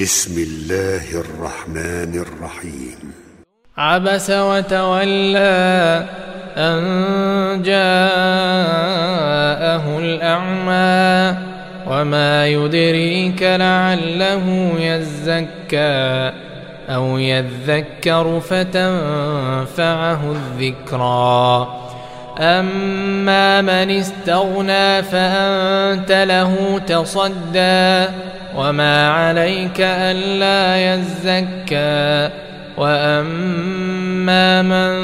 بسم الله الرحمن الرحيم. عبس وتولى أن جاءه الأعمى وما يدريك لعله يزكى أو يذكر فتنفعه الذكرى. أما من استغنى فأنت له تصدى وما عليك ألا يزكى. وأما من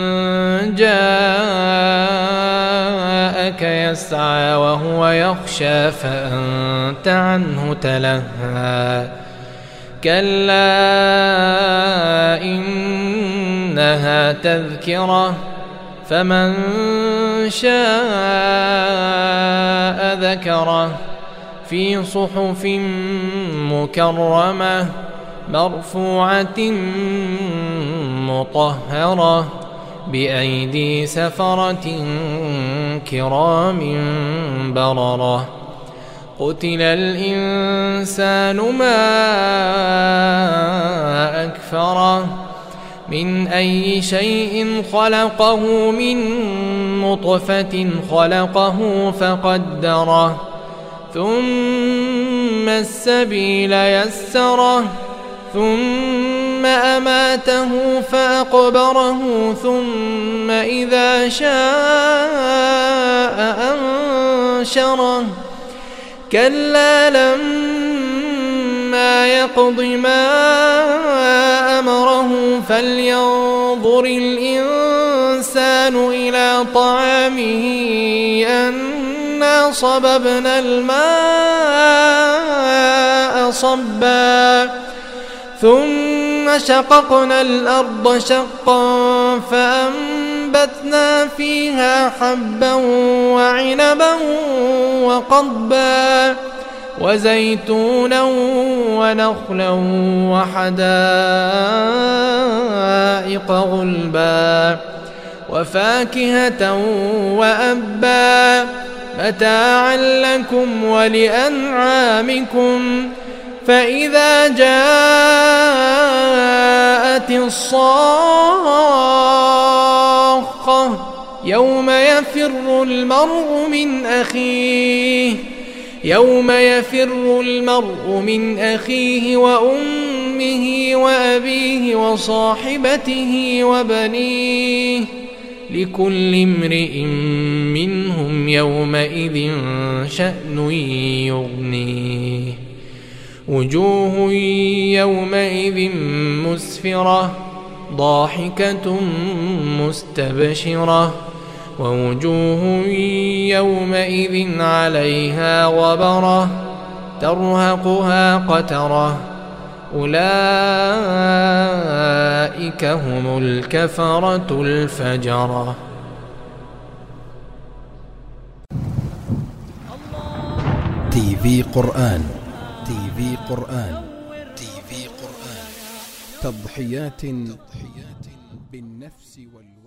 جاءك يسعى وهو يخشى فأنت عنه تلهى. كلا إنها تذكرة فمن شاء ذكره في صحف مكرمة مرفوعة مطهرة بأيدي سفرة كرام بررة. قتل الإنسان ما أكفره من أي شيء خلقه من نطفة خلقه فقدره ثم السبيل يسره ثم أماته فأقبره ثم إذا شاء أنشره. كلا لما يقض ما أمره فلينظر الإنسان إلى طعامه أنا صببنا الماء صبا ثم شققنا الأرض شقا فأنبتنا فيها حبا وعنبا وقضبا وزيتونا ونخلا وحدائق غلبا وفاكهة وأبا متاعا لكم ولأنعامكم. فإذا جاءت الصاخة يوم يفر المرء من أخيه وأمه وأبيه وصاحبته وبنيه لكل امرئ منهم يومئذ شأن يغنيه. وجوه يومئذ مسفرة ضاحكة مستبشرة ووجوه يومئذ عليها غبرة ترهقها قترة أولئك هم الكفرة الفجرة. تي في قرآن تضحيات بالنفس والروح.